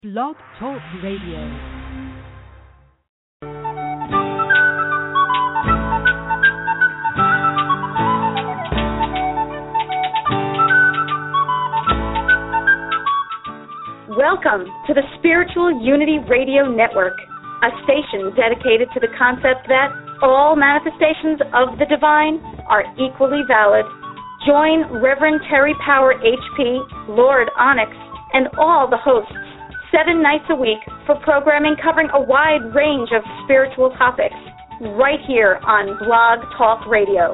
Blog Talk Radio. Welcome to the Spiritual Unity Radio Network, a station dedicated to the concept that all manifestations of the divine are equally valid. Join Reverend Terry Power HP, Lord Onyx, and all the hosts 7 nights a week for programming covering a wide range of spiritual topics right here on Blog Talk Radio.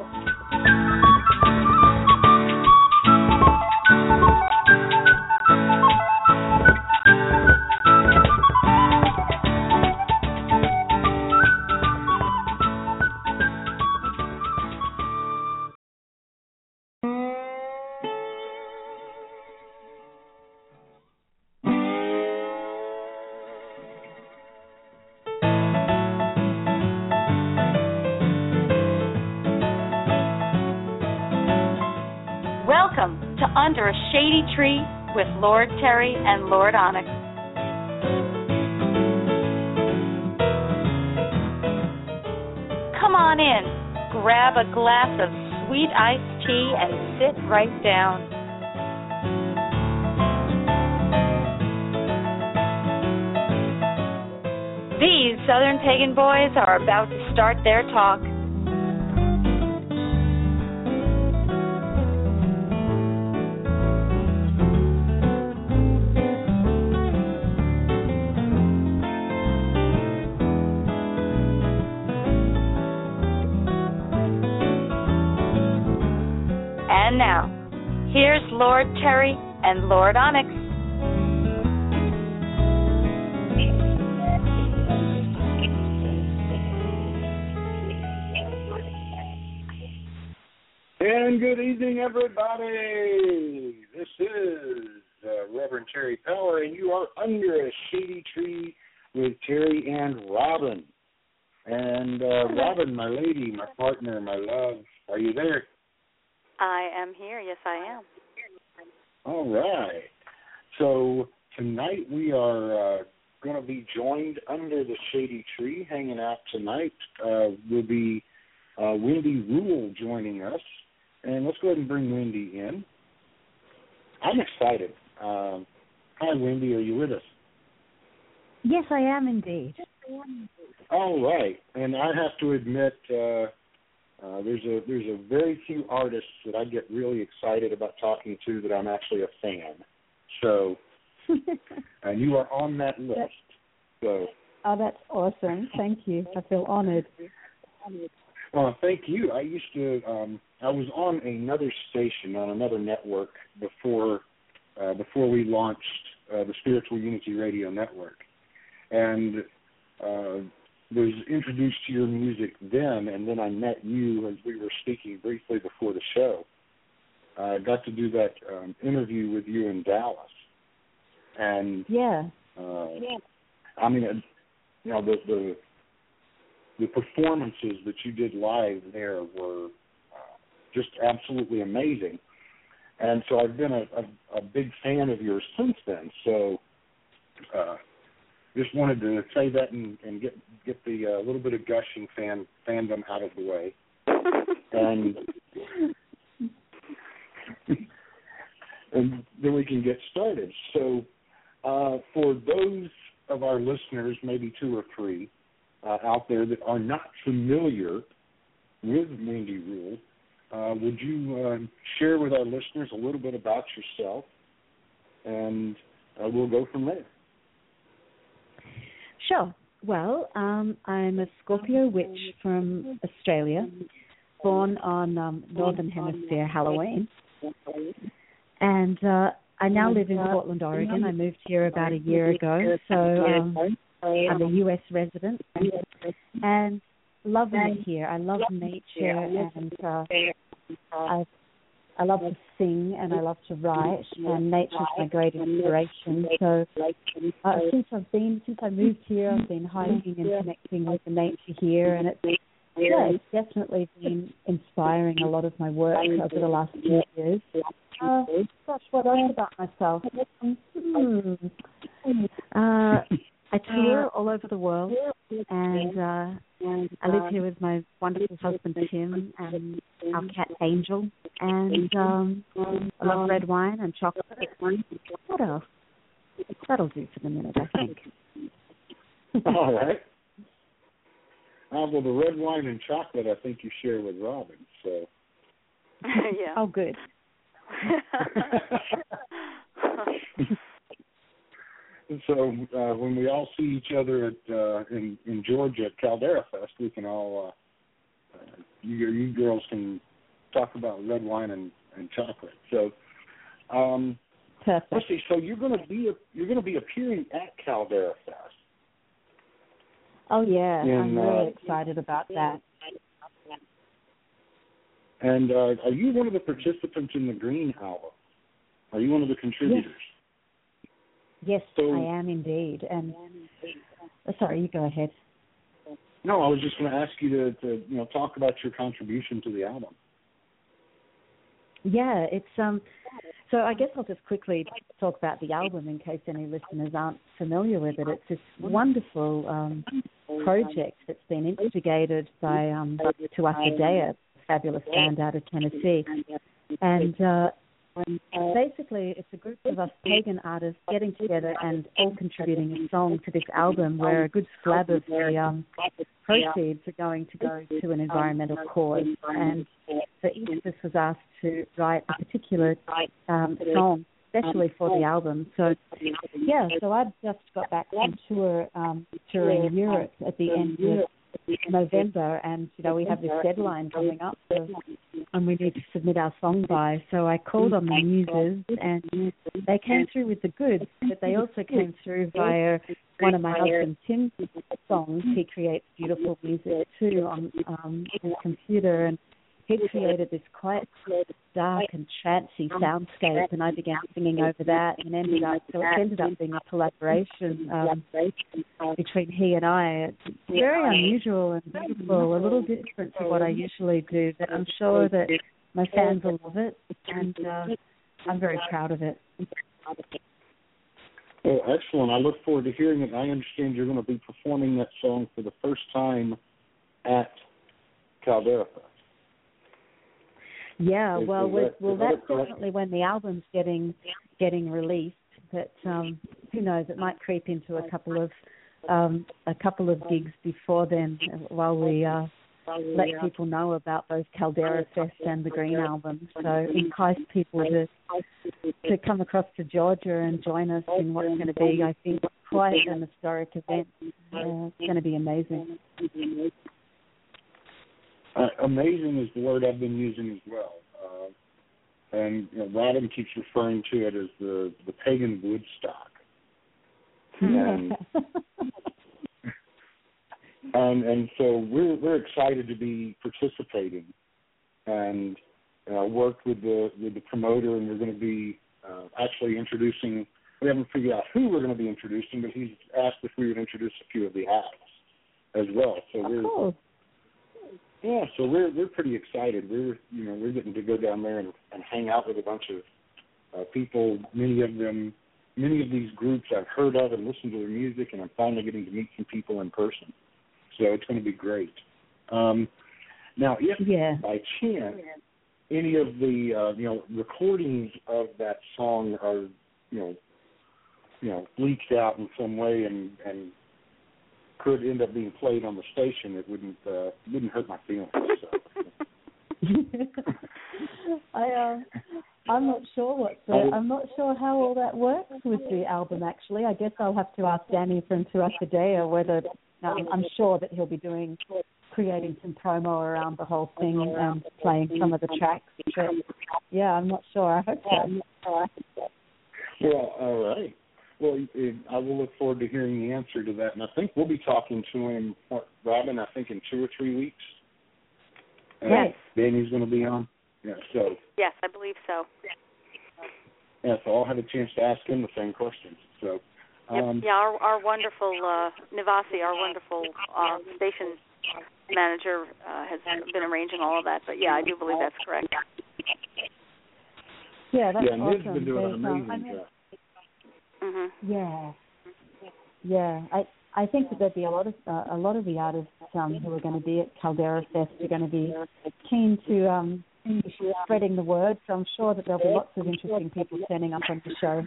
Welcome to Under a Shady Tree with Lord Terry and Lord Onyx. Come on in, grab a glass of sweet iced tea and sit right down. These Southern Pagan boys are about to start their talk. And now, here's Lord Terry and Lord Onyx. And good evening, everybody. This is Reverend Terry Power, and you are under a shady tree with Terry and Robin. And Robin, my lady, my partner, my love, are you there? I am here. Yes, I am. All right. So tonight we are going to be joined under the shady tree. Hanging out tonight will be Wendy Rule joining us. And let's go ahead and bring Wendy in. I'm excited. Hi, Wendy. Are you with us? Yes, I am indeed. All right. And I have to admit, there's a very few artists that I get really excited about talking to that I'm actually a fan. So, and you are on that list. So. Oh, that's awesome. Thank you. I feel honored. Well, thank you. I used to, I was on another station, on another network before we launched the Spiritual Unity Radio Network. And was introduced to your music then, and then I met you as we were speaking briefly before the show. I got to do that interview with you in Dallas. And, I mean, you know, the performances that you did live there were just absolutely amazing. And so I've been a big fan of yours since then. So just wanted to say that and get the little bit of gushing fandom out of the way. And and then we can get started. So for those of our listeners, maybe 2 or 3, out there that are not familiar with Wendy Rule, would you share with our listeners a little bit about yourself, and we'll go from there. Sure. Well, I'm a Scorpio witch from Australia, born on Northern Hemisphere Halloween. And I now live in Portland, Oregon. I moved here about a year ago, so I'm a U.S. resident and love it here. I love nature, and I love to sing, and I love to write, and nature's my great inspiration. So since I moved here, I've been hiking and connecting with the nature here, and yeah, it's definitely been inspiring a lot of my work over the last few years. Gosh, what else about myself? I tour all over the world, and I live here with my wonderful husband Tim and our cat Angel, and I love red wine and chocolate. What else? That'll do for the minute, I think. All right. Well, the red wine and chocolate, I think you share with Robin. So. Yeah. Oh, good. So when we all see each other at in Georgia at Caldera Fest, we can all you girls can talk about red wine and chocolate. So perfect. Let's see. So you're going to be appearing at Caldera Fest. Oh yeah, I'm really excited about that. And are you one of the participants in the Green album? Are you one of the contributors? Yes, I am indeed. And sorry, you go ahead. No, I was just going to ask you to talk about your contribution to the album. Yeah, it's so I guess I'll just quickly talk about the album in case any listeners aren't familiar with it. It's this wonderful project that's been instigated by Tuatha Dea, a fabulous band out of Tennessee. And basically, it's a group of us pagan artists getting together and all contributing a song to this album, where a good slab of the proceeds are going to go to an environmental cause. And so each of us was asked to write a particular song, especially for the album. So, yeah, so I just got back from touring Europe at the end of November, and we have this deadline coming up, and we need to submit our song by. So I called on the muses, and they came through with the goods, but they also came through via one of my husband Tim's songs. He creates beautiful music too on his computer, and he created this quite dark and trancy soundscape, and I began singing over that, and it ended up being a collaboration between he and I. It's very unusual and beautiful, a little different to what I usually do, but I'm sure that my fans will love it, and I'm very proud of it. Oh, excellent. I look forward to hearing it. I understand you're going to be performing that song for the first time at Caldera Fest. Yeah, that's definitely when the album's getting released. But who knows? It might creep into a couple of gigs before then, while we let people know about both Caldera Fest and the Green album. So entice people to come across to Georgia and join us in what's going to be, I think, quite an historic event. It's going to be amazing. Amazing is the word I've been using as well. And Robin keeps referring to it as the pagan Woodstock. And so we're excited to be participating, and worked with the promoter, and we're going to be actually introducing. We haven't figured out who we're going to be introducing, but he's asked if we would introduce a few of the acts as well. So cool. Yeah, so we're pretty excited. We're getting to go down there and hang out with a bunch of people. Many of these groups I've heard of and listened to their music, and I'm finally getting to meet some people in person. So it's going to be great. Now, if by chance any of the recordings of that song are leaked out in some way and could end up being played on the station, it wouldn't hurt my feelings. So. I'm not sure I'm not sure how all that works with the album. Actually, I guess I'll have to ask Danny from Tuatha Dea whether I'm sure that he'll be creating some promo around the whole thing and playing some of the tracks. But yeah, I'm not sure. I hope so. Well, all right. Well, I will look forward to hearing the answer to that, and I think we'll be talking to him, Robin, I think in 2 or 3 weeks. Right. Danny's going to be on. Yeah, so. Yes, I believe so. Yeah, so I'll have a chance to ask him the same questions. So. Our wonderful Nivasi, our wonderful station manager has been arranging all of that. But yeah, I do believe that's correct. Yeah, that's awesome. Mid's been doing an amazing job. Yeah, yeah. I think that there'd be a lot of the artists who are going to be at Caldera Fest are going to be keen to spreading the word. So I'm sure that there'll be lots of interesting people turning up on the show.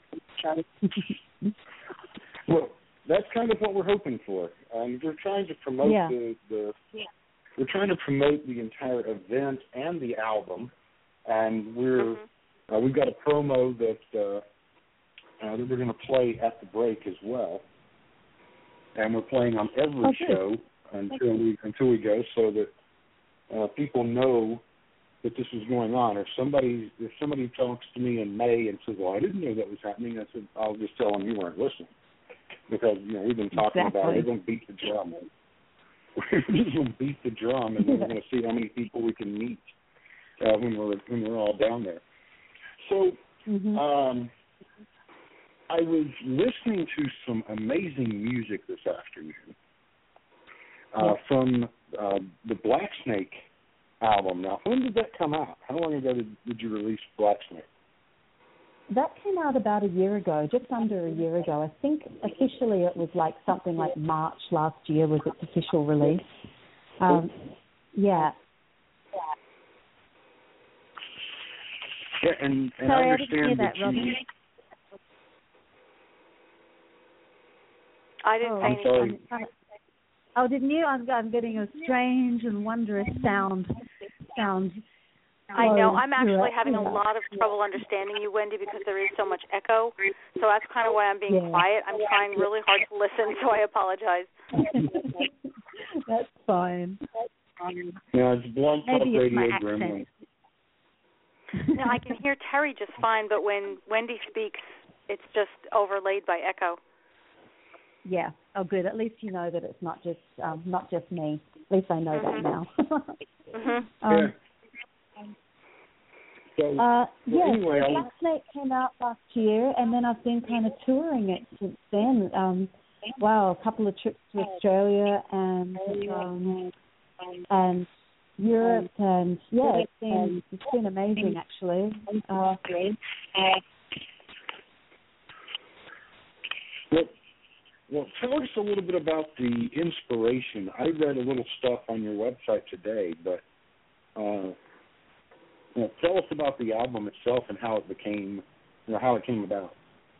Well, that's kind of what we're hoping for. We're trying to promote we're trying to promote the entire event and the album, and we've got a promo that we're going to play at the break as well, and we're playing on every show until we go, so that people know that this is going on. If somebody talks to me in May and says, "Well, I didn't know that was happening," I said, I'll just tell them you weren't listening, because we've been talking about it. We're going to beat the drum. We're just going to beat the drum, and then we're going to see how many people we can meet when we're all down there. So, I was listening to some amazing music this afternoon from the Black Snake album. Now, when did that come out? How long ago did you release Black Snake? That came out about a year ago, just under a year ago. I think officially it was like something like March last year was its official release. Yeah. Yeah, and sorry, I understand I didn't hear that, Robin. I didn't say anything. Oh, didn't you? I'm getting a strange and wondrous sound. I know. I'm actually having a lot of trouble understanding you, Wendy, because there is so much echo. So that's kind of why I'm being quiet. I'm trying really hard to listen, so I apologize. That's fine. Yeah, it's Blog Talk Maybe it's Radio my Gremlin. Now, I can hear Terry just fine, but when Wendy speaks, it's just overlaid by echo. Yeah. Oh, good. At least you know that it's not just me. At least I know that now. So, anyway, Black Snake came out last year, and then I've been kind of touring it since then. A couple of trips to Australia and Europe, and it's been amazing actually. Well, tell us a little bit about the inspiration. I read a little stuff on your website today, but tell us about the album itself and how it came about.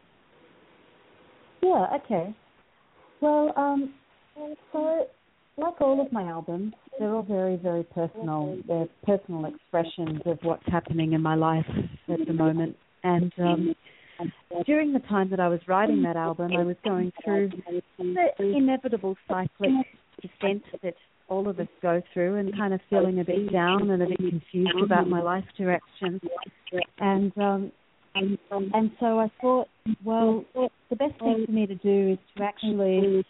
Yeah. Okay. Well, so like all of my albums, they're all very, very personal. They're personal expressions of what's happening in my life at the moment, and during the time that I was writing that album, I was going through the inevitable cyclic descent that all of us go through, and kind of feeling a bit down and a bit confused about my life direction. And so I thought, well, the best thing for me to do is to actually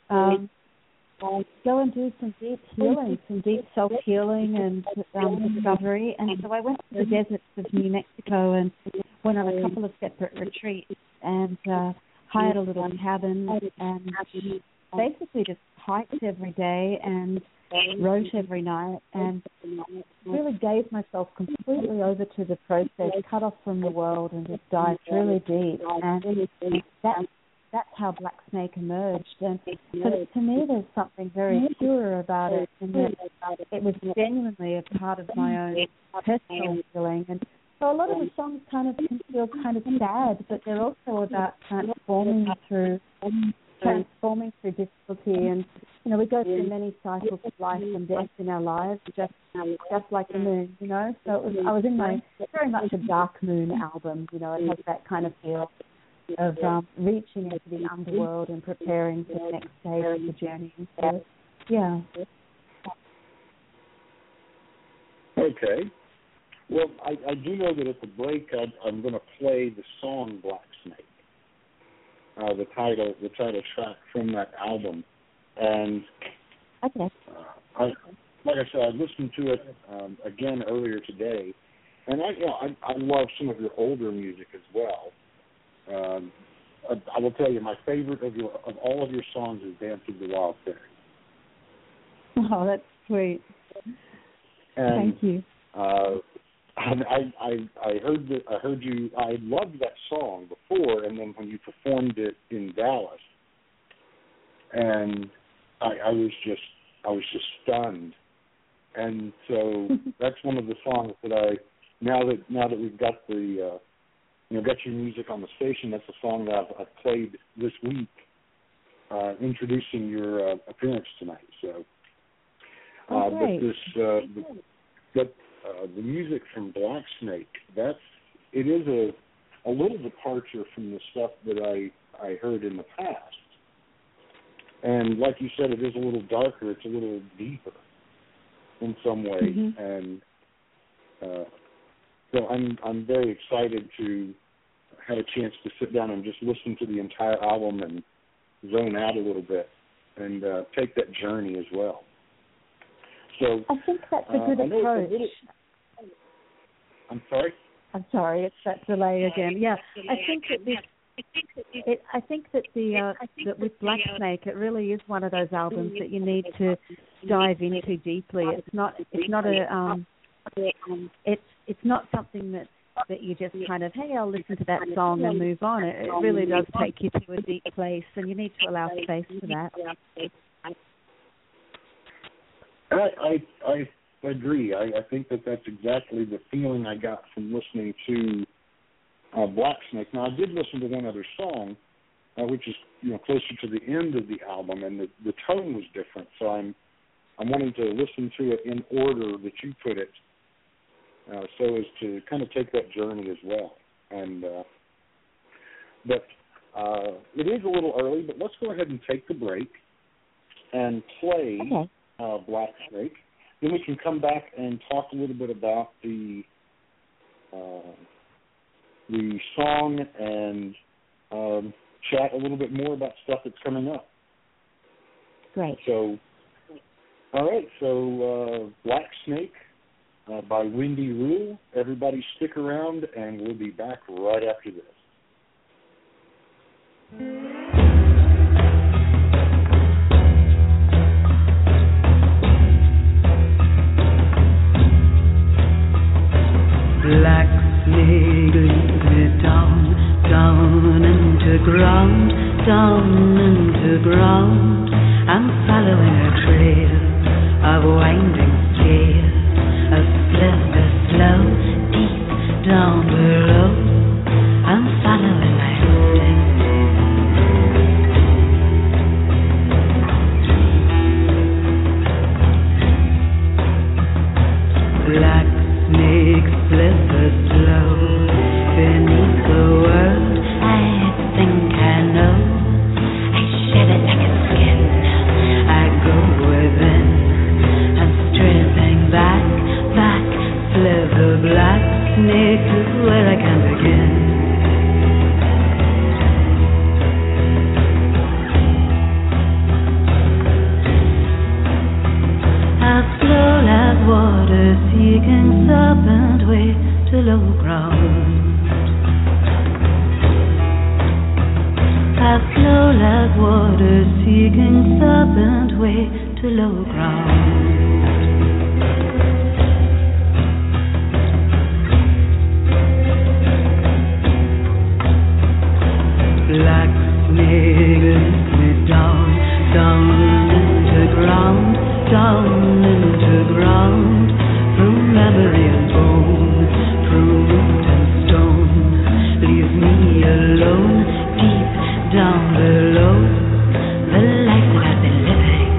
go and do some deep healing, some deep self-healing and discovery. And so I went to the deserts of New Mexico and went on a couple of separate retreats and hired a little cabin and basically just hiked every day and wrote every night and really gave myself completely over to the process, cut off from the world and just dived really deep. And that's how Black Snake emerged. And to me, there's something very pure about it, in that it was genuinely a part of my own personal healing. And so a lot of the songs kind of can feel kind of sad, but they're also about transforming through difficulty. And we go through many cycles of life and death in our lives, just like the moon. So I was in my very much a dark moon album. It has that kind of feel of reaching into the underworld and preparing for the next stage of the journey. So, yeah. Okay. Well, I do know that at the break I'm going to play the song Black Snake, the title track from that album, and okay. Like I said, I listened to it again earlier today, and I love some of your older music as well. I will tell you, my favorite of all of your songs is "Dance of the Wild Fairy." Oh, that's sweet. And, thank you. I heard you. I loved that song before, and then when you performed it in Dallas, and I was just stunned. And so that's one of the songs that now that we've got the got your music on the station, that's a song that I've played this week, introducing your appearance tonight. So, but the music from Black Snake, it is a little departure from the stuff that I heard in the past. And like you said, it is a little darker. It's a little deeper in some ways. Mm-hmm. And so I'm very excited to have a chance to sit down and just listen to the entire album and zone out a little bit and take that journey as well. So I think that's a good approach. I'm sorry? I'm sorry, it's that delay again. Yeah, I think that with Black Snake, it really is one of those albums that you need to dive into deeply. It's not something that you just kind of, hey, I'll listen to that song and move on. It really does take you to a deep place, and you need to allow space for that. I agree. I think that's exactly the feeling I got from listening to Black Snake. Now, I did listen to one other song, which is closer to the end of the album, and the tone was different. So I'm wanting to listen to it in order that you put it, so as to kind of take that journey as well. And but it is a little early, but let's go ahead and take the break and play Black Snake. Then we can come back and talk a little bit about the song and chat a little bit more about stuff that's coming up. Great. So, all right. So, Black Snake by Wendy Rule. Everybody stick around, and we'll be back right after this. Black snake leads me down into ground, down into ground. I'm following a trail of winding scale, a slipper slow, deep down below. I'm following my instinct. Black snake slipper slow beneath the world. I think I know. I shed it like a skin. I go within. I'm stripping back, slither black snake to where I can begin. I flow like water, seeking serpent way to low ground. I flow like water, seeking serpent way to low ground. Black snake leads me down into ground, down into ground, through memory and bone, through root and stone, leaves me alone, deep down below, the life that I've been living.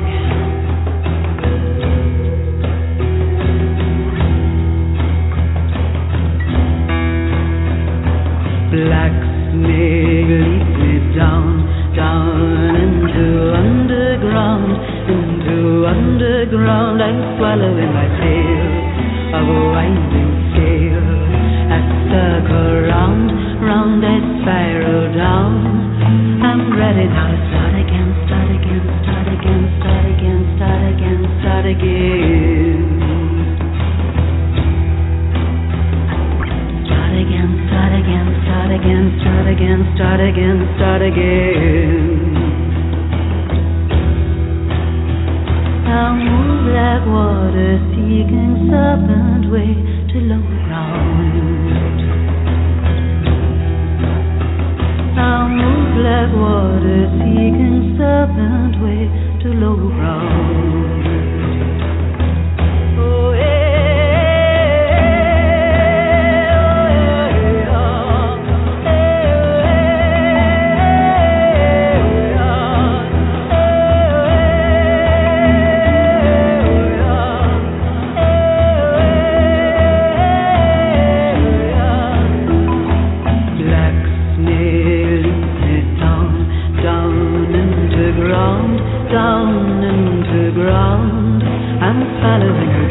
Black snake leads me down into underground, I'm swallowing my tail of a winding scale. I circle round, I spiral down. I'm ready now to start again. Start again. I'm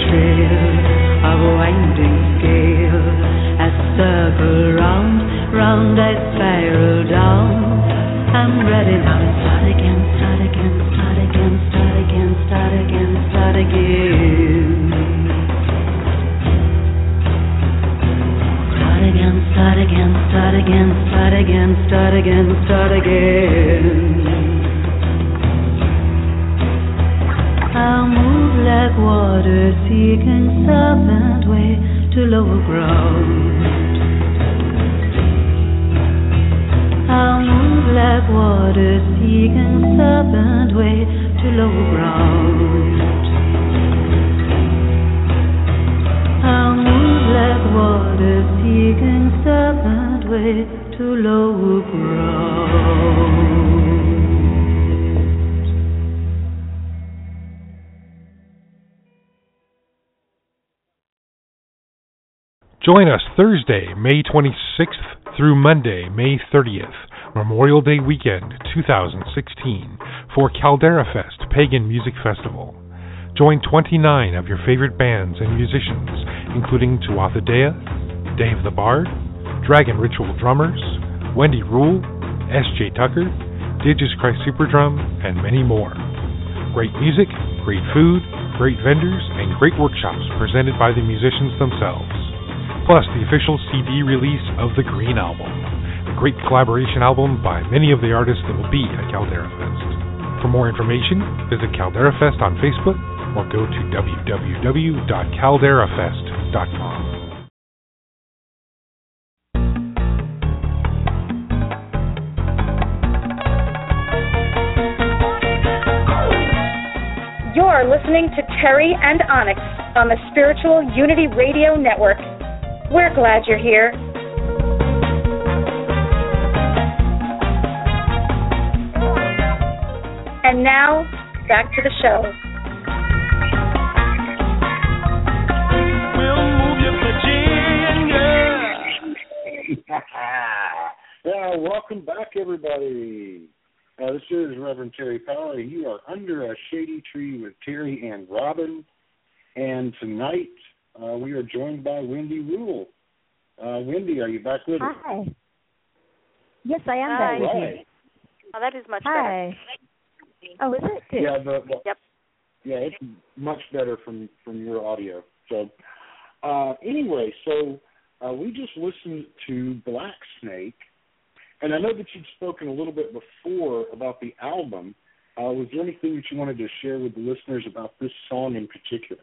sail of a winding scale. I circle round, round I spiral down. I'm ready now to start again, start again, start again, start again, start again, start again. Start again, start again, start again, start again, start again, start again. I'll move like water seeking serpent way to lower ground. I'll move like water seeking serpent way to lower ground. I'll move like water seeking serpent way to lower ground. Join us Thursday, May 26th through Monday, May 30th, Memorial Day weekend 2016, for Caldera Fest Pagan Music Festival. Join 29 of your favorite bands and musicians, including Tuatha Dea, Dave the Bard, Dragon Ritual Drummers, Wendy Rule, S.J. Tucker, Digis Christ Superdrum, and many more. Great music, great food, great vendors, and great workshops presented by the musicians themselves. Plus the official CD release of the Green Album, a great collaboration album by many of the artists that will be at Caldera Fest. For more information, visit Caldera Fest on Facebook or go to www.calderafest.com. You're listening to Terry and Onyx on the Spiritual Unity Radio Network. We're glad you're here. And now, back to the show. We'll move you, Virginia. Yeah, welcome back, everybody. This is Reverend Terry Power. You are under a shady tree with Terry and Robin. And tonight, we are joined by Wendy Rule. Wendy, are you back with us? Hi. Yes, I am back with you. Oh, that is much better. Oh, is it? Good. Yeah, Yep. Yeah, it's much better from your audio. So, anyway, we just listened to Black Snake, and I know that you'd spoken a little bit before about the album. Was there anything that you wanted to share with the listeners about this song in particular?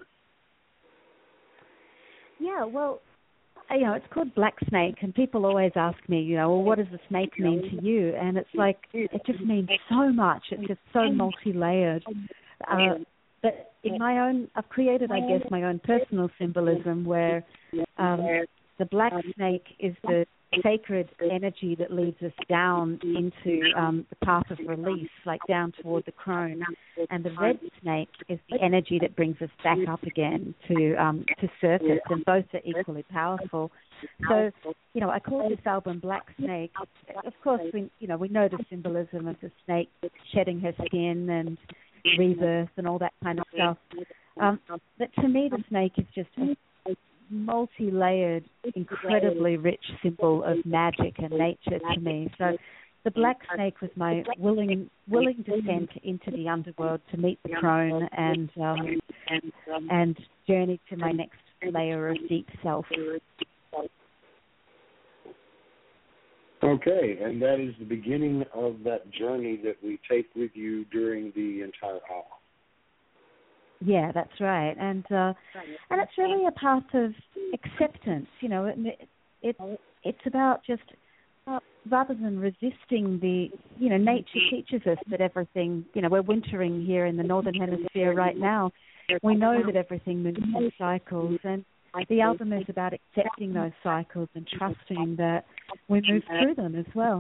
Yeah, well, it's called Black Snake, and people always ask me, well, what does the snake mean to you? And it's like, it just means so much. It's just so multi-layered. But in my own, I've created, I guess, my own personal symbolism where the black snake is the sacred energy that leads us down into the path of release, like down toward the crone, and the red snake is the energy that brings us back up again to surface, and both are equally powerful. So, I call this album Black Snake. Of course, we know the symbolism of the snake shedding her skin and rebirth and all that kind of stuff. But to me, the snake is just a multi-layered, incredibly rich symbol of magic and nature to me. So the black snake was my willing descent into the underworld to meet the crone and journey to my next layer of deep self. Okay, and that is the beginning of that journey that we take with you during the entire hour. Yeah, that's right, and it's really a path of acceptance. It's about just rather than resisting the, nature teaches us that everything. We're wintering here in the northern hemisphere right now. We know that everything moves in cycles, and the album is about accepting those cycles and trusting that we move through them as well.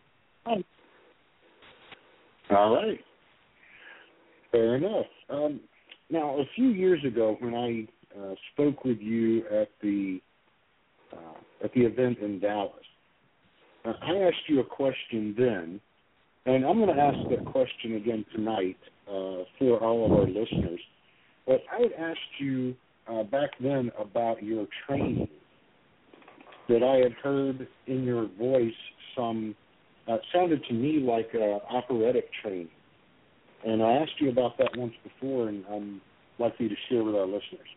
All right, fair enough. Now, a few years ago, when I spoke with you at the event in Dallas, I asked you a question then, and I'm going to ask that question again tonight for all of our listeners. But I had asked you back then about your training, that I had heard in your voice some, sounded to me like operatic training. And I asked you about that once before, and I'd like you to share with our listeners.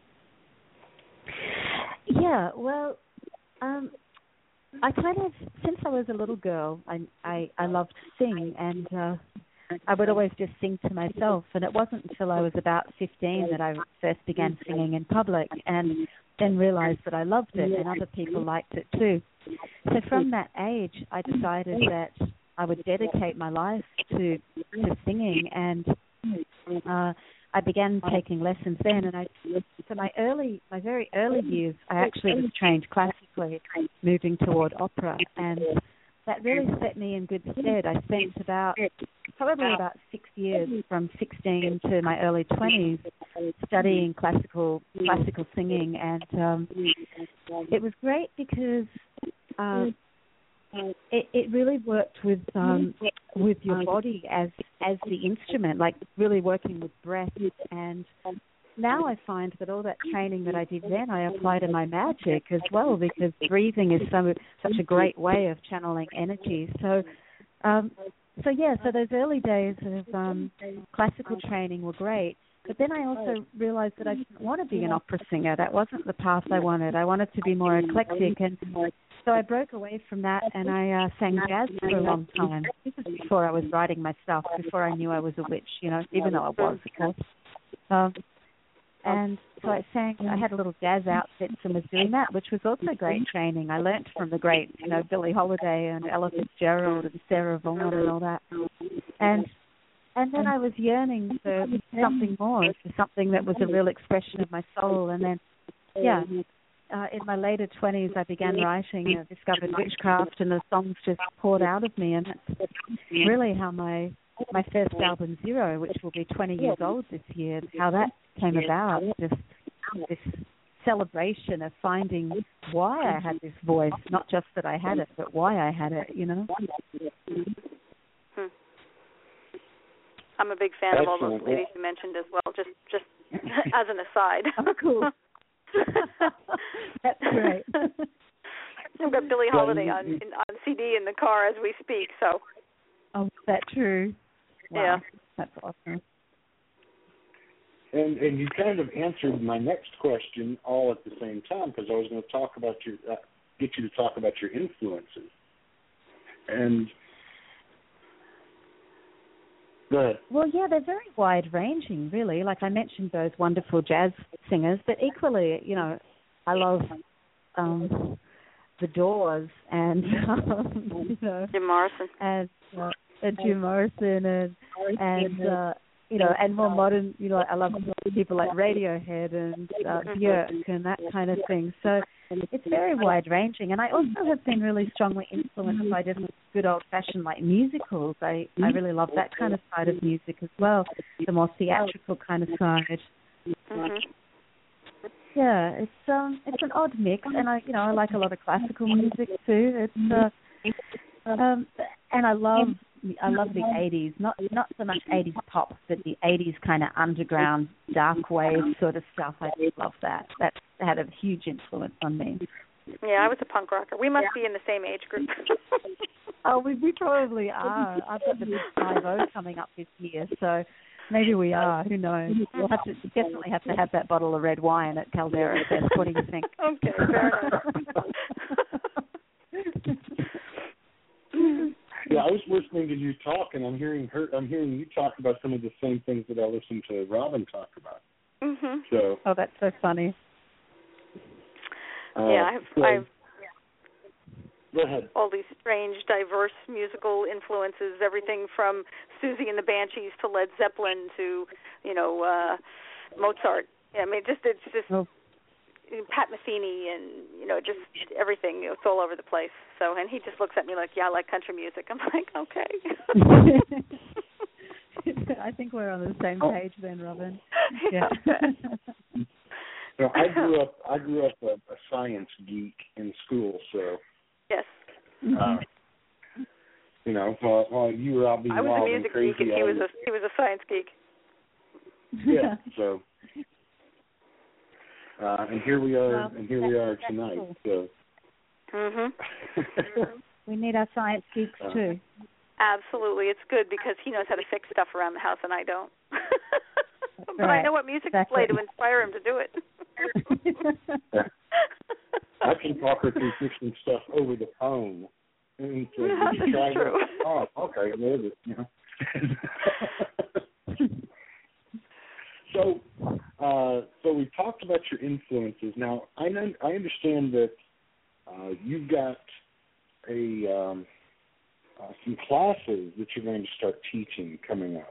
Yeah, well, I kind of, since I was a little girl, I loved to sing, and I would always just sing to myself. And it wasn't until I was about 15 that I first began singing in public, and then realized that I loved it and other people liked it too. So from that age, I decided that I would dedicate my life to singing, and I began taking lessons then. And so my very early years, I actually was trained classically, moving toward opera, and that really set me in good stead. I spent probably about 6 years, from 16 to my early 20s, studying classical singing, and it was great because it really worked with your body as the instrument, like really working with breath. And now I find that all that training that I did then, I apply to my magic as well, because breathing is such a great way of channeling energy. So those early days of classical training were great. But then I also realized that I didn't want to be an opera singer. That wasn't the path I wanted. I wanted to be more eclectic, and so I broke away from that, and I sang jazz for a long time. This was before I was writing my stuff, before I knew I was a witch, even though I was, of course. And so I had a little jazz outfit and was doing that, which was also great training. I learnt from the greats, Billie Holiday and Ella Fitzgerald and Sarah Vaughan and all that. And then I was yearning for something more, for something that was a real expression of my soul. And then, in my later 20s, I began writing, discovered witchcraft, and the songs just poured out of me. And that's really how my first album, Zero, which will be 20 years old this year, how that came about, just this celebration of finding why I had this voice, not just that I had it, but why I had it, I'm a big fan of all those ladies you mentioned as well, just as an aside. Oh, cool. That's great. I've got Billie Holiday on CD in the car as we speak, so. Oh, is that true? Wow. Yeah. That's awesome. And you kind of answered my next question all at the same time, because I was going to talk about get you to talk about your influences. And go ahead. Well, yeah, they're very wide-ranging, really. Like I mentioned, those wonderful jazz singers, but equally, I love the Doors and Jim Morrison and Jim Morrison and more modern. I love people like Radiohead and Björk and that kind of thing. So it's very wide-ranging, and I also have been really strongly influenced by just good old-fashioned like musicals. I really love that kind of side of music as well, the more theatrical kind of side. Mm-hmm. Yeah, it's an odd mix, and I like a lot of classical music too. It's and I love the 80s, not so much 80s pop, but the 80s kind of underground dark wave sort of stuff. I just love that. That had a huge influence on me. Yeah, I was a punk rocker. We must be in the same age group. Oh, we probably are. I've got the big 5-0 coming up this year, so maybe we are. Who knows? We'll definitely have to have that bottle of red wine at Caldera Fest. What do you think? Okay, fair enough. Yeah, I was listening to you talk, and I'm hearing you talk about some of the same things that I listened to Robin talk about. Mm-hmm. So. Oh, that's so funny. I've go ahead. All these strange, diverse musical influences, everything from Susie and the Banshees to Led Zeppelin to, Mozart. I mean, it's just Pat Metheny and, just everything. It's all over the place. So, and he just looks at me like, yeah, I like country music. I'm like, okay. I think we're on the same page then, Robin. Yeah. I grew up a science geek in school, so. Yes. While you were out being wild and crazy. I was a music geek, and he was a science geek. Yeah. So. And here we are. Tonight. Cool. So. We need our science geeks too. Absolutely, it's good because he knows how to fix stuff around the house, and I don't. But right. I know what music to play to inspire him to do it. I can talk her through fixing stuff over the phone. And so that's true. Oh, okay, there's it. You know. So we talked about your influences. Now I understand that you've got some classes that you're going to start teaching coming up.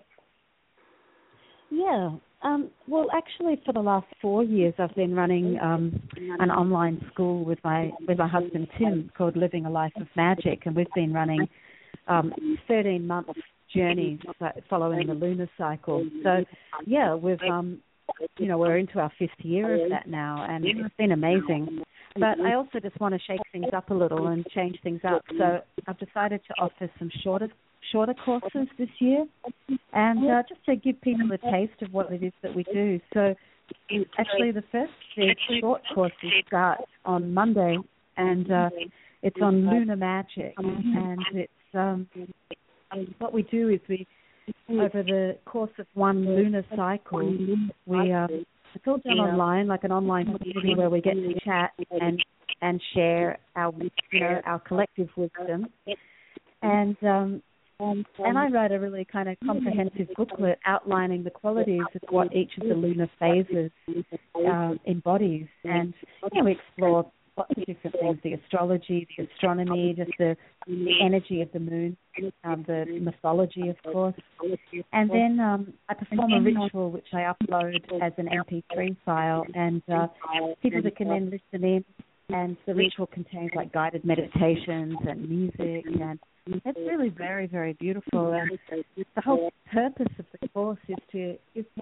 Yeah. Well, actually, for the last 4 years, I've been running an online school with my husband Tim called Living a Life of Magic, and we've been running 13-month journeys following the lunar cycle. So, yeah, we've we're into our 5th year of that now, and it's been amazing. But I also just want to shake things up a little and change things up. So I've decided to offer some shorter courses this year, and just to give people a taste of what it is that we do. So actually the short courses start on Monday, and it's on lunar magic, and it's what we do is we, over the course of one lunar cycle, we it's all done online, like an online community where we get to chat and share our collective wisdom. And I write a really kind of comprehensive booklet outlining the qualities of what each of the lunar phases embodies. And we explore lots of different things: the astrology, the astronomy, just the energy of the moon, the mythology, of course. And then I perform a ritual which I upload as an MP3 file, and people that can then listen in. And the ritual contains like guided meditations and music, and it's really very, very beautiful. And the whole purpose of the course is to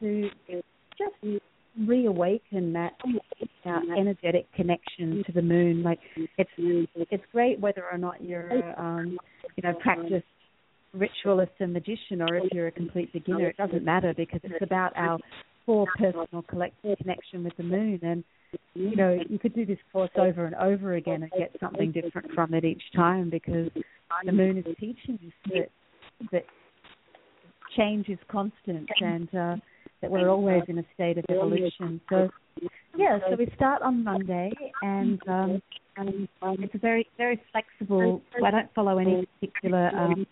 just reawaken that energetic connection to the moon. Like it's great whether or not you're practiced ritualist and magician, or if you're a complete beginner. It doesn't matter, because it's about our core personal collective connection with the moon. And you could do this course over and over again and get something different from it each time, because the moon is teaching us that change is constant, and that we're always in a state of evolution. So we start on Monday, and it's a very, very flexible. I don't follow any particular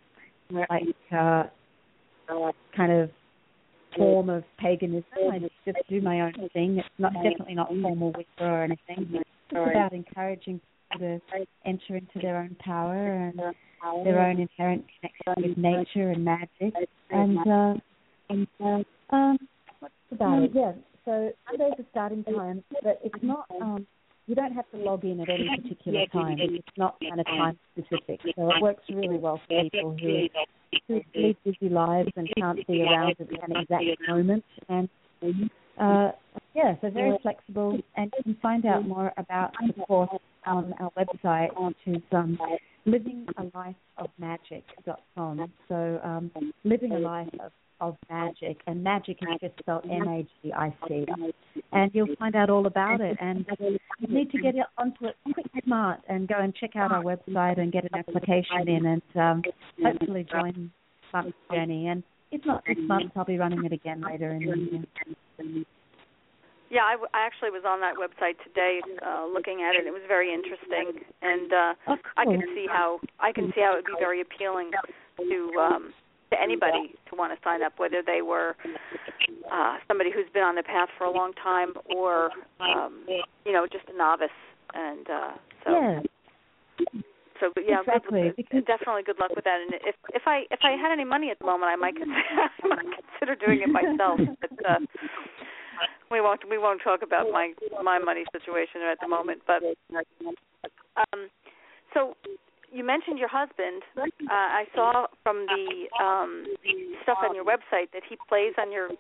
kind of form of paganism. I just do my own thing. It's definitely not formal Wicca or anything. It's about encouraging people to enter into their own power and their own inherent connection with nature and magic. And what's about it? Yeah. So Monday's the starting time, but it's not. You don't have to log in at any particular time. It's not kind of time specific. So it works really well for people who lead busy lives and can't be around at an exact moment. And so very flexible. And you can find out more about the course on our website, which is livingalifeofmagic.com. So living a life of magic, and magic is just spelled MAGIC, and you'll find out all about it. And you need to get onto it quick, smart, and go and check out our website and get an application in, and hopefully join month's journey. And if not this month, I'll be running it again later in the year. Yeah, I actually was on that website today, looking at it. It was very interesting, and cool. I can see how it would be very appealing to anybody to want to sign up, whether they were somebody who's been on the path for a long time, or just a novice. And exactly. Definitely good luck with that. And if I had any money at the moment, I might consider doing it myself. But we won't talk about my money situation at the moment. But so. You mentioned your husband. I saw from the stuff on your website that he plays on your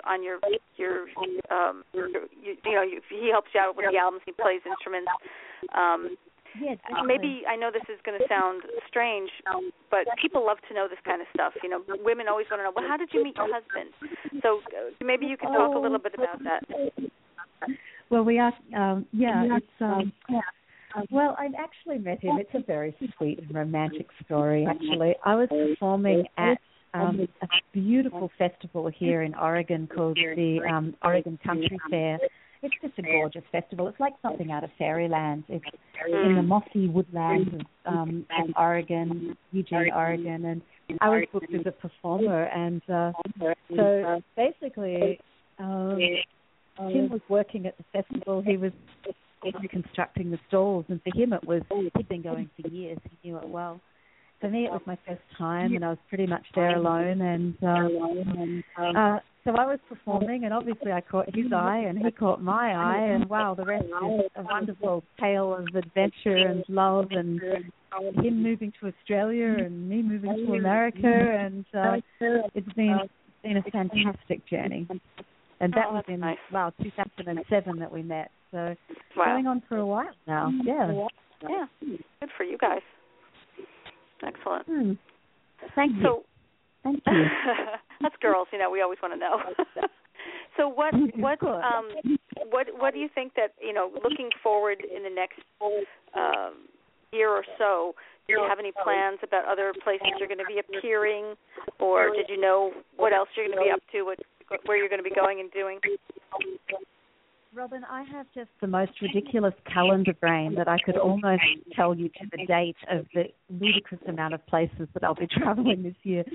he helps you out with the albums. He plays instruments. Yes. Maybe, I know this is going to sound strange, but people love to know this kind of stuff. Women always want to know, well, how did you meet your husband? So maybe you can talk a little bit about that. Well, we are. It's. Well, I actually met him. It's a very sweet and romantic story. Actually, I was performing at a beautiful festival here in Oregon called the Oregon Country Fair. It's just a gorgeous festival. It's like something out of fairyland. It's in the mossy woodlands of Oregon, Eugene, Oregon, and I was booked as a performer. And so basically, Tim was working at the festival. He was constructing the stalls, and for him he'd been going for years. He knew it well. For me, it was my first time, and I was pretty much there alone. And so I was performing, and obviously I caught his eye, and he caught my eye, and wow, the rest is a wonderful tale of adventure and love, and him moving to Australia and me moving to America, and it's been a fantastic journey. And that was in 2007 that we met. So it's going on for a while now. Yeah. Good for you guys. Excellent. Thank you. Thank you. That's girls, we always want to know. So what do you think that, looking forward in the next year or so, do you have any plans about other places you're going to be appearing, or did you know what else you're going to be up to, where you're going to be going and doing? Robin, I have just the most ridiculous calendar brain that I could almost tell you to the date of the ludicrous amount of places that I'll be traveling this year.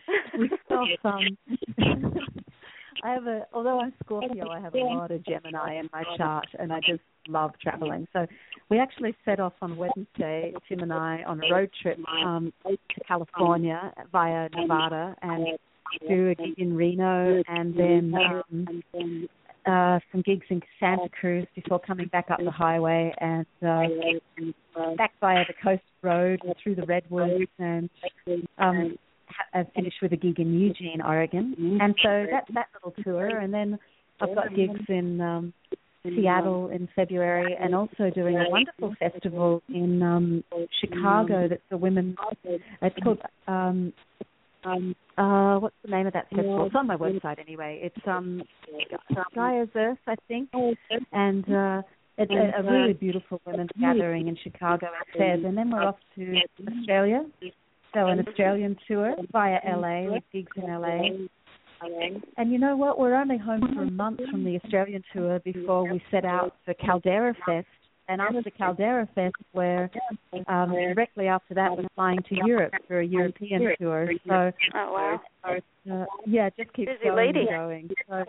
Although I'm Scorpio, I have a lot of Gemini in my chart, and I just love traveling. So we actually set off on Wednesday, Tim and I, on a road trip to California via Nevada, and do a gig in Reno, and then some gigs in Santa Cruz before coming back up the highway and back via the coast road and through the redwoods, and finish with a gig in Eugene, Oregon. And so that's that little tour. And then I've got gigs in Seattle in February, and also doing a wonderful festival in Chicago that's a women's, it's called what's the name of that festival? It's on my website anyway. It's Gaia's Earth, I think, and it's a really beautiful women's gathering in Chicago in Feb. And then we're off to Australia, so an Australian tour via LA with gigs in LA. And you know what? We're only home for a month from the Australian tour before we set out for Caldera Fest. And after Caldera Fest, we're directly after that, we're flying to Europe for a European tour. So, just keeps busy going lady. and going. So,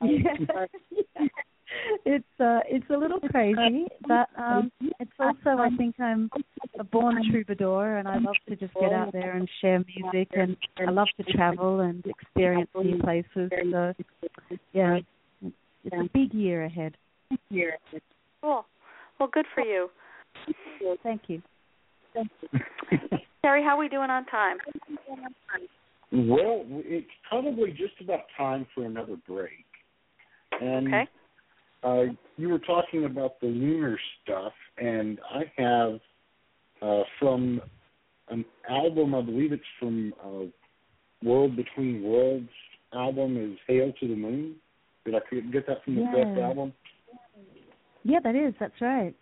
it's a little crazy, but it's also, I think I'm a born troubadour, and I love to just get out there and share music, and I love to travel and experience new places. So, it's a big year ahead. Cool. Well, good for you. Thank you. Terry, how are we doing on time? Well, it's probably just about time for another break. And you were talking about the lunar stuff, and I have from an album, I believe it's from World Between Worlds album, is Hail to the Moon. Did I get that from the first album? Yeah, that is. That's right.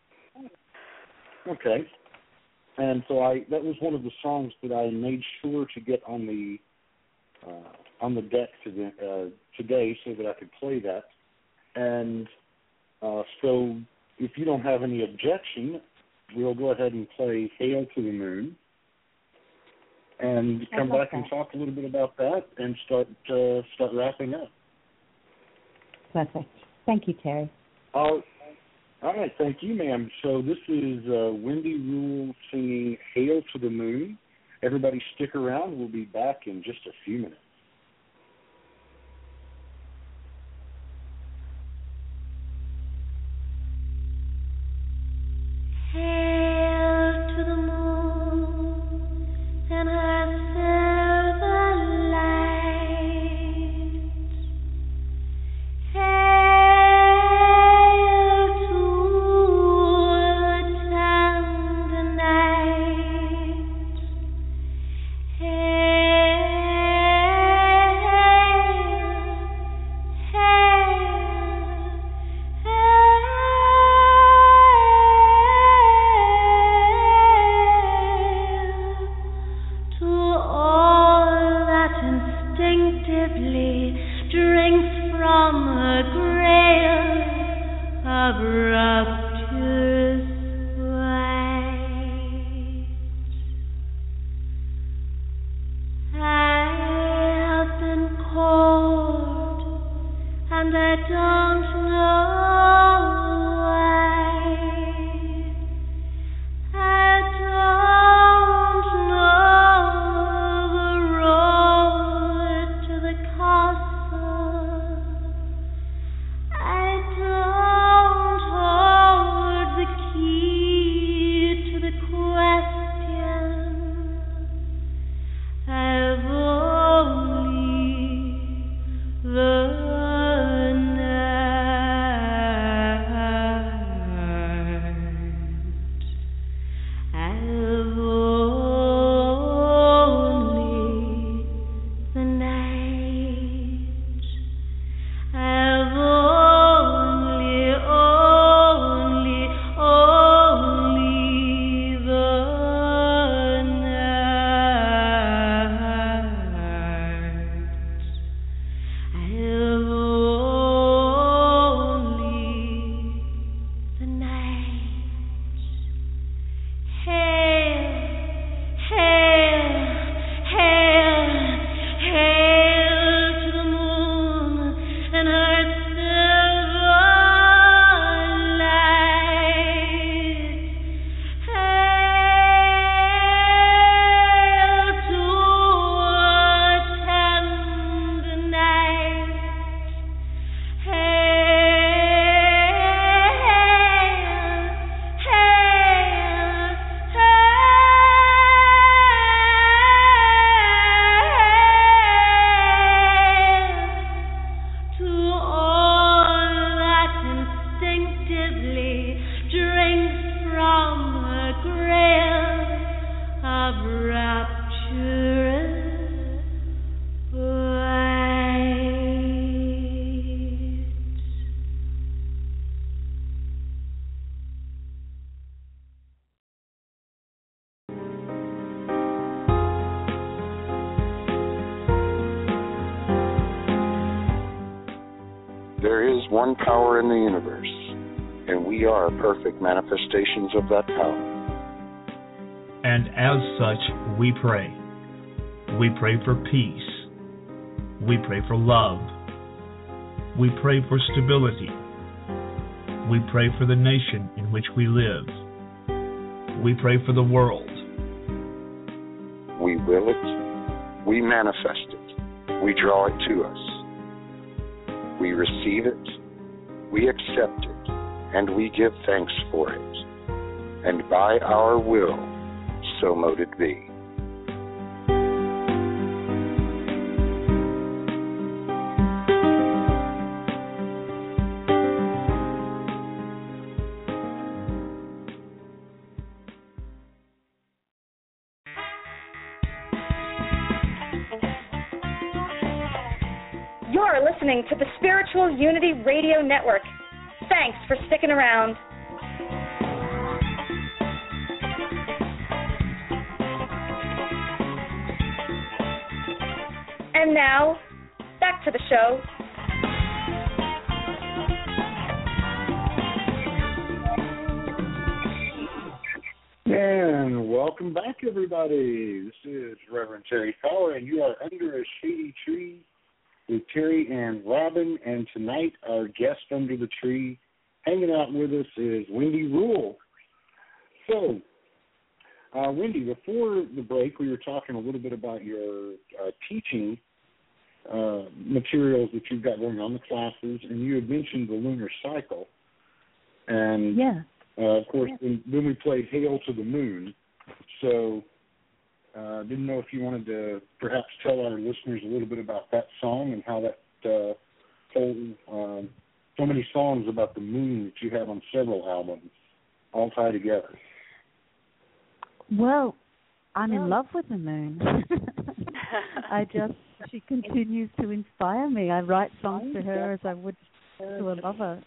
Okay. And so that was one of the songs that I made sure to get on the deck today so that I could play that. And so if you don't have any objection, we'll go ahead and play Hail to the Moon and come back and talk a little bit about that and start wrapping up. Perfect. Thank you, Terry. All right, thank you, ma'am. So this is Wendy Rule singing Hail to the Moon. Everybody stick around. We'll be back in just a few minutes. Hail to the moon and her silver light. Hail to the tender night. Hail and I don't know why. I don't know the road to the castle. I don't hold the key to the question. I've only the There is one power in the universe, and we are perfect manifestations of that power. And as such, we pray. We pray for peace. We pray for love. We pray for stability. We pray for the nation in which we live. We pray for the world. We will it. We manifest it. We draw it to us. We receive it. We accept it. And we give thanks for it. And by our will, so mote it be. You're listening to the Spiritual Unity Radio Network. Thanks for sticking around. And now, back to the show. And welcome back, everybody. This is Reverend Terry Fowler, and you are under a shady tree with Terry and Robin. And tonight, our guest under the tree, hanging out with us, is Wendy Rule. So, Wendy, before the break, we were talking a little bit about your teaching materials that you've got going on, the classes, and you had mentioned the lunar cycle. And, yeah. Of course, then we played Hail to the Moon. So, didn't know if you wanted to perhaps tell our listeners a little bit about that song and how that whole, so many songs about the moon that you have on several albums all tie together. Well, I'm in love with the moon. She continues to inspire me. I write songs to her as I would to a lover.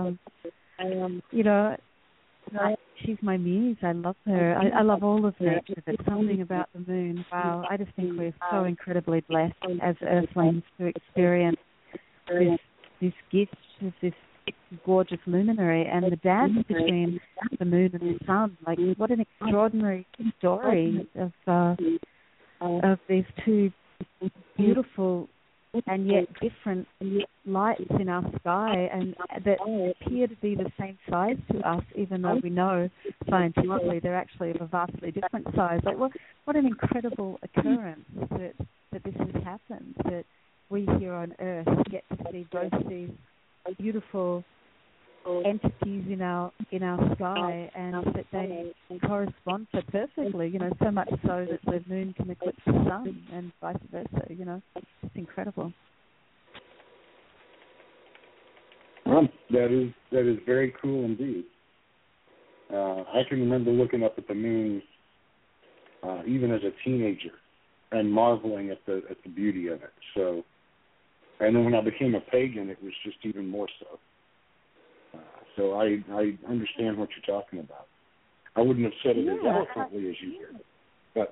She's my muse. I love her. I love all of nature. There's something about the moon. Wow, I just think we're so incredibly blessed as Earthlings to experience this gift of this gorgeous luminary and the dance between the moon and the sun. Like, what an extraordinary story of these two beautiful and yet different lights in our sky, and that appear to be the same size to us, even though we know scientifically they're actually of a vastly different size. Like, what an incredible occurrence that this has happened, that we here on Earth get to see both these beautiful entities in our sky, and that they correspond so perfectly, so much so that the moon can eclipse the sun and vice versa. It's incredible. That is very cool indeed. I can remember looking up at the moon even as a teenager and marveling at the beauty of it. So, and then when I became a pagan, it was just even more so. So I understand what you're talking about. I wouldn't have said it as eloquently as you did, but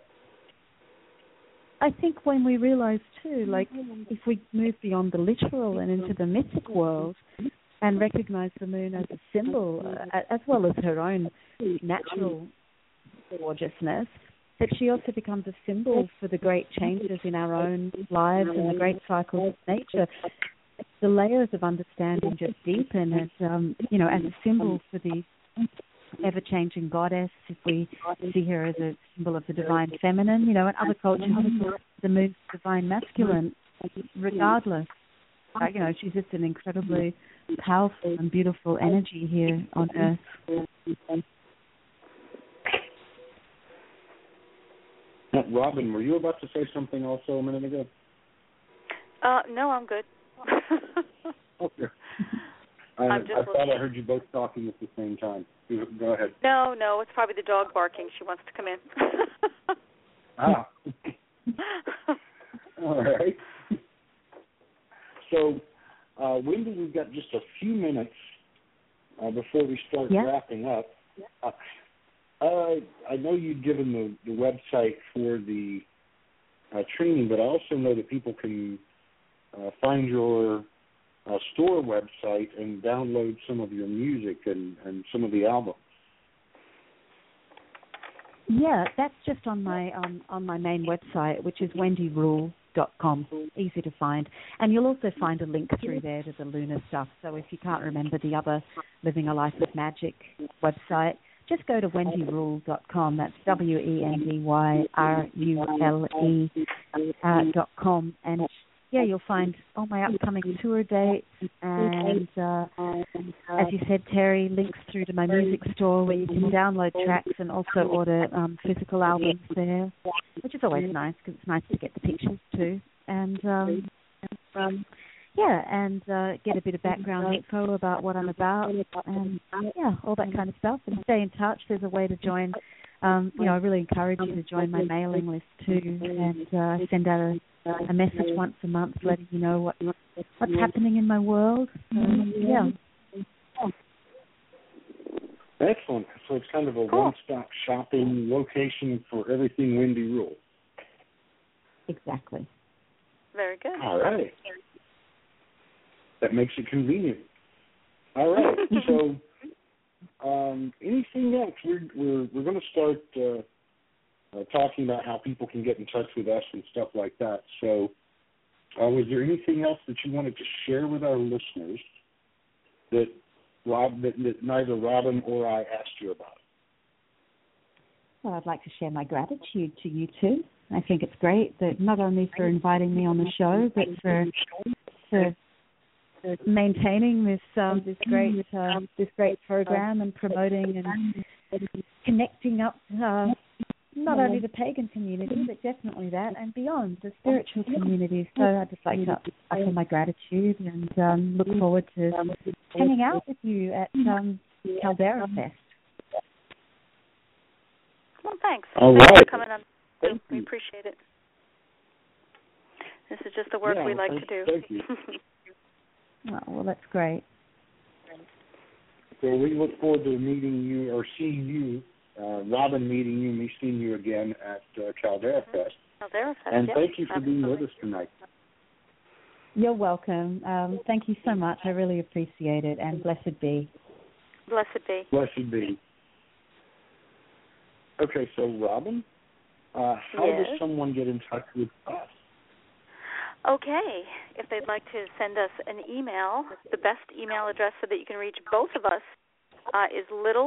I think when we realize too, like if we move beyond the literal and into the mythic world and recognize the moon as a symbol, as well as her own natural gorgeousness, that she also becomes a symbol for the great changes in our own lives and the great cycles of nature. The layers of understanding just deepen as, as a symbol for the ever-changing goddess. If we see her as a symbol of the divine feminine, in other cultures, the moon's divine masculine. Regardless, she's just an incredibly powerful and beautiful energy here on Earth. Robin, were you about to say something also a minute ago? No, I'm good. Okay. I thought I heard you both talking at the same time. Go ahead. No, it's probably the dog barking. She wants to come in. All right. So, Wendy, we've got just a few minutes before we start wrapping up. I know you'd given the website for the training, but I also know that people can find your store website and download some of your music and some of the albums. Yeah, that's just on my main website, which is wendyrule.com. Easy to find. And you'll also find a link through there to the lunar stuff. So if you can't remember the other Living a Life of Magic website, just go to wendyrule.com. That's WENDYRULE.com. And you'll find all my upcoming tour dates and, as you said, Terry, links through to my music store where you can download tracks and also order physical albums there, which is always nice because it's nice to get the pictures too. And, get a bit of background info about what I'm about and, all that kind of stuff. And stay in touch. There's a way to join. I really encourage you to join my mailing list too and send out a message once a month letting you know what's happening in my world. Excellent. So it's kind of a one-stop shopping location for everything Wendy Rule. Exactly. Very good. All right. That makes it convenient. All right. So anything else? We're going to start talking about how people can get in touch with us and stuff like that. So was there anything else that you wanted to share with our listeners that neither Robin or I asked you about? Well, I'd like to share my gratitude to you two. I think it's great that not only for inviting me on the show, but for maintaining this great program and promoting and connecting up not only the pagan community, but definitely that and beyond, the spiritual community. So I'd just like to offer my gratitude and look forward to hanging out with you at Caldera Fest. Well, thanks. All Thanks right. for coming on. We appreciate it. This is just the work we like to do. Thank you. Oh, well, that's great. So we look forward to meeting you or seeing you, Robin meeting you, me seeing you again at Caldera Fest. Caldera Fest, and thank you for being with us tonight. You're welcome. Thank you so much. I really appreciate it, and blessed be. Blessed be. Blessed be. Okay, so Robin, how does someone get in touch with us? Okay. If they'd like to send us an email, the best email address so that you can reach both of us is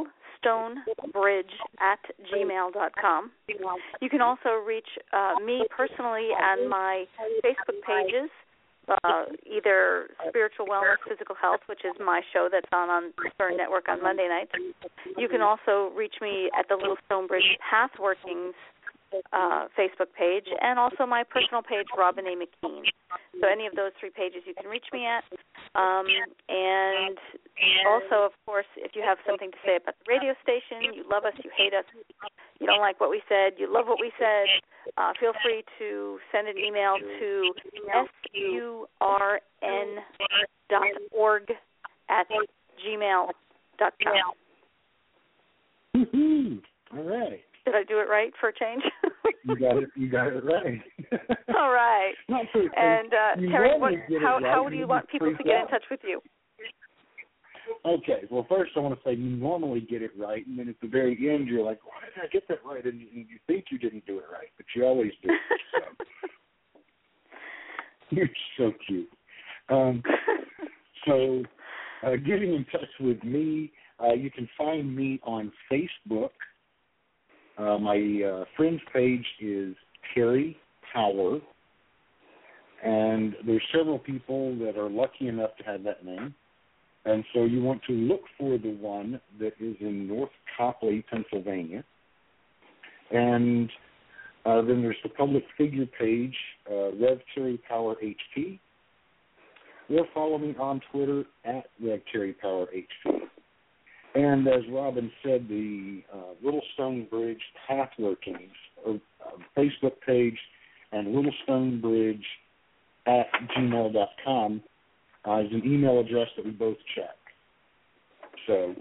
littlestonebridge@gmail.com. You can also reach me personally on my Facebook pages, either Spiritual Wellness, Physical Health, which is my show that's on Stern Network on Monday nights. You can also reach me at the Little Stonebridge Pathworkings Facebook page, and also my personal page, Robin A. McKean. So any of those three pages you can reach me at. And also, of course, if you have something to say about the radio station, you love us, you hate us, you don't like what we said, you love what we said, feel free to send an email to surn.org@gmail.com. All right. Did I do it right for a change? You got it right. All right. And Terry, how do you want people to get in touch with you? Okay. Well, first I want to say you normally get it right, and then at the very end you're like, why did I get that right? And you think you didn't do it right, but you always do. So. You're so cute. So getting in touch with me, you can find me on Facebook. My friends page is Terry Power, and there's several people that are lucky enough to have that name. And so you want to look for the one that is in North Copley, Pennsylvania. And then there's the public figure page, Rev Terry Power HP. Or follow me on Twitter at Rev Terry Power HP. And as Robin said, the Little Stonebridge Pathworkings Facebook page and littlestonebridge@gmail.com is an email address that we both check. So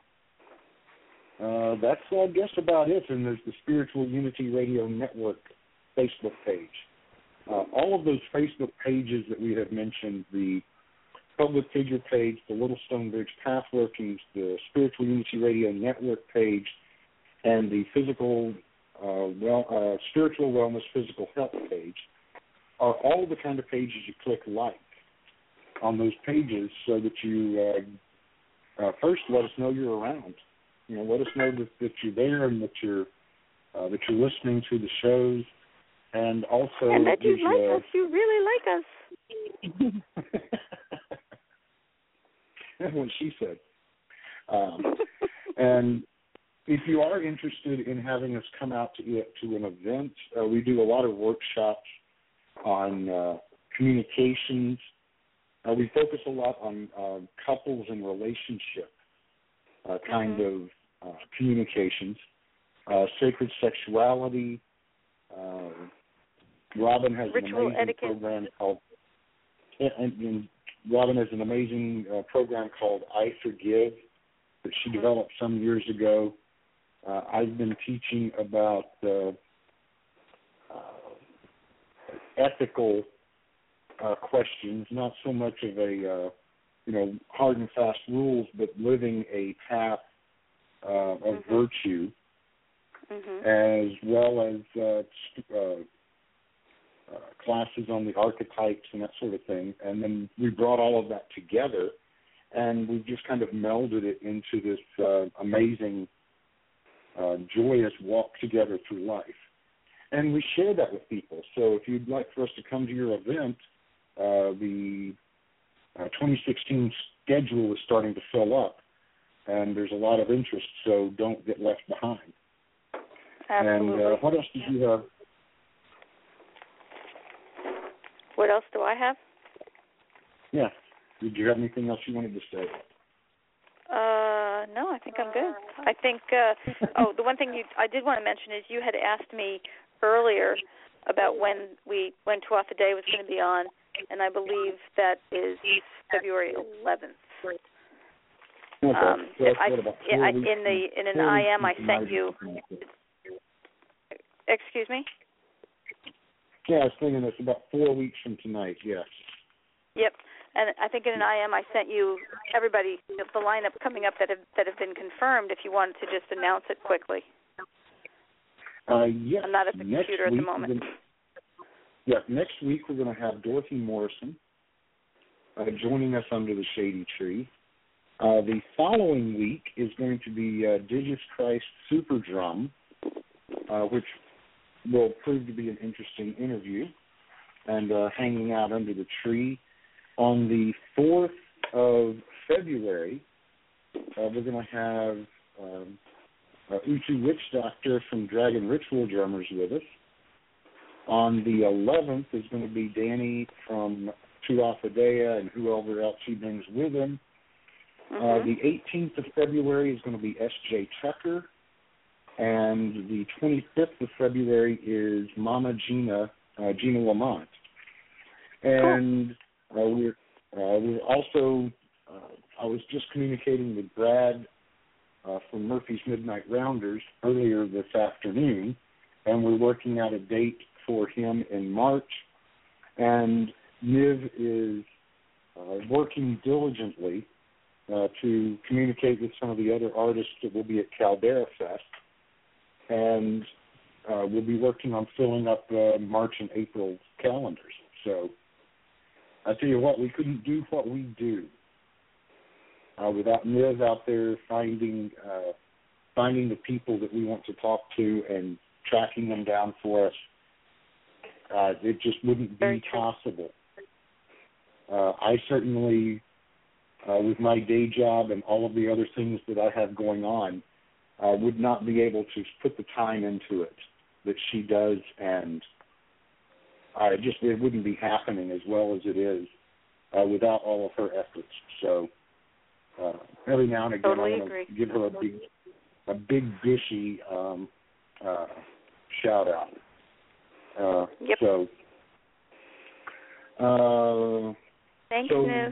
that's, I guess, about it. And there's the Spiritual Unity Radio Network Facebook page. All of those Facebook pages that we have mentioned, the public figure page, the Little Stonebridge Pathworkings, the Spiritual Unity Radio Network page, and the Spiritual Wellness Physical Health page are all the kind of pages you click like on those pages, so that you first let us know you're around. You know, let us know that you're there and that you're listening to the shows, and also and that you like us. You really like us. That's what she said. And if you are interested in having us come out to an event, we do a lot of workshops on communications. We focus a lot on couples and relationship kind of communications, sacred sexuality. Robin has ritual an amazing etiquette program called, and Robin has an amazing program called I Forgive that she developed some years ago. I've been teaching about ethical questions, not so much of a hard and fast rules, but living a path of virtue, as well as classes on the archetypes and that sort of thing. And then we brought all of that together, and we just kind of melded it into this amazing, joyous walk together through life. And we share that with people. So if you'd like for us to come to your event, the 2016 schedule is starting to fill up, and there's a lot of interest, so don't get left behind. Absolutely. And what else did you have? What else do I have? Yeah. Did you have anything else you wanted to say? No, I think I'm good. I think, the one thing I did want to mention is you had asked me earlier about when Tuatha Dé was going to be on, and I believe that is February 11th. In an IM I sent you. Excuse me? Yeah, I was thinking it's about 4 weeks from tonight, yes. Yep. And I think in an IM I sent you everybody, the lineup coming up that have been confirmed, if you wanted to just announce it quickly. Yes. I'm not at the computer at the moment. next week we're going to have Dorothy Morrison joining us under the Shady Tree. The following week is going to be Digis Christ Super Drum, which will prove to be an interesting interview, and hanging out under the tree. On the 4th of February, we're going to have Utu Witch Doctor from Dragon Ritual Drummers with us. On the 11th is going to be Danny from Tuatha and whoever else he brings with him. The 18th of February is going to be S.J. Tucker. And the 25th of February is Mama Gina, Gina Lamont. And we're also, I was just communicating with Brad from Murphy's Midnight Rounders earlier this afternoon, and we're working out a date for him in March. And Niv is working diligently to communicate with some of the other artists that will be at Caldera Fest. And we'll be working on filling up March and April calendars. So I tell you what, we couldn't do what we do without Niv out there finding the people that we want to talk to and tracking them down for us. It just wouldn't be possible. I certainly, with my day job and all of the other things that I have going on, would not be able to put the time into it that she does, and it wouldn't be happening as well as it is without all of her efforts. So every now and again, I want to give her a big bishy shout out. So thanks, Niv.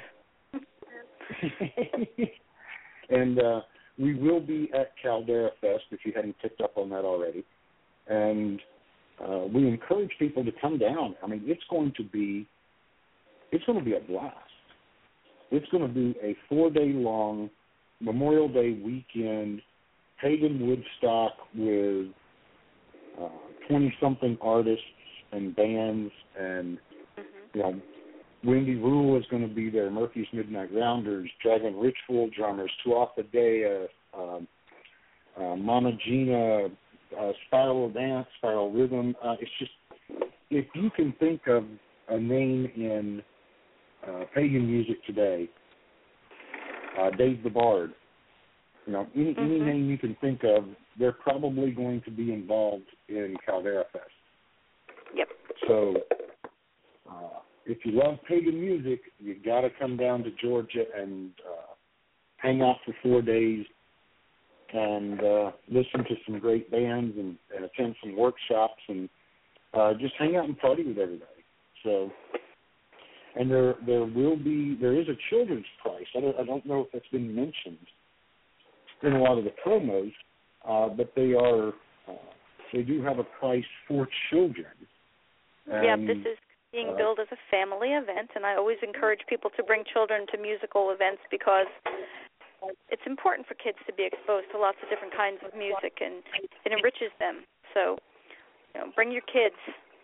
And we will be at Caldera Fest, if you hadn't picked up on that already. And we encourage people to come down. I mean, it's going to be a blast. It's going to be a 4-day-long Memorial Day weekend, pagan Woodstock with 20-something artists and bands, and Wendy Rule is going to be there, Murphy's Midnight Rounders, Dragon Ritual Drummers, Tuatha, Mama Gina, Spiral Dance, Spiral Rhythm. It's just, if you can think of a name in pagan music today, Dave the Bard, any name you can think of, they're probably going to be involved in Caldera Fest. Yep. So if you love pagan music, you got to come down to Georgia and hang out for 4 days and listen to some great bands and attend some workshops and just hang out and party with everybody. So, and there is a children's price. I don't know if that's been mentioned in a lot of the promos, but they do have a price for children. And, this is being billed as a family event, and I always encourage people to bring children to musical events because it's important for kids to be exposed to lots of different kinds of music, and it enriches them. So, bring your kids.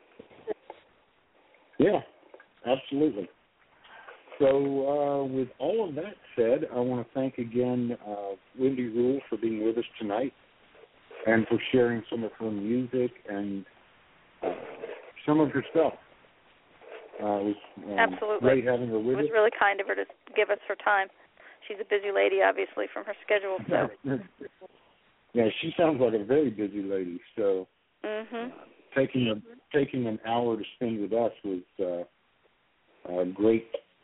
Yeah, absolutely. So with all of that said, I want to thank again Wendy Rule for being with us tonight and for sharing some of her music and some of her stuff. It was absolutely great having her with us. It was really kind of her to give us her time. She's a busy lady, obviously, from her schedule. So. Yeah, she sounds like a very busy lady. So taking an hour to spend with us was a great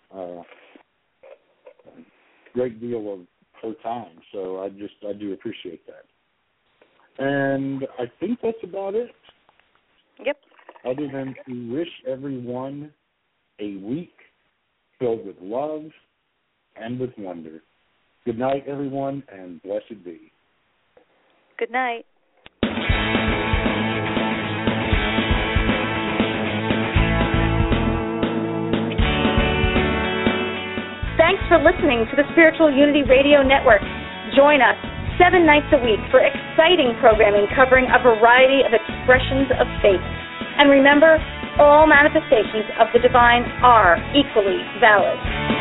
deal of her time. So I do appreciate that. And I think that's about it. Yep. Other than to wish everyone a week filled with love and with wonder. Good night, everyone, and blessed be. Good night. Thanks for listening to the Spiritual Unity Radio Network. Join us 7 nights a week for exciting programming covering a variety of expressions of faith. And remember, all manifestations of the divine are equally valid.